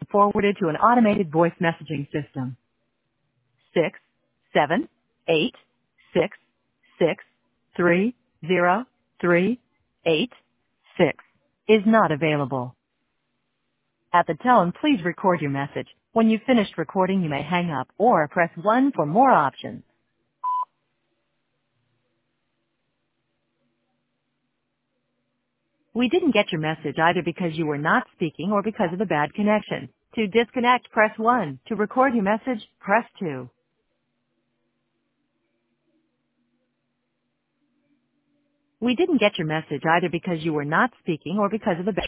forwarded to an automated voice messaging system. 678-666-303-86 is not available. At the tone, please record your message. When you've finished recording, you may hang up or press 1 for more options. We didn't get your message either because you were not speaking or because of a bad connection. To disconnect, press 1. To record your message, press 2. We didn't get your message either because you were not speaking or because of a bad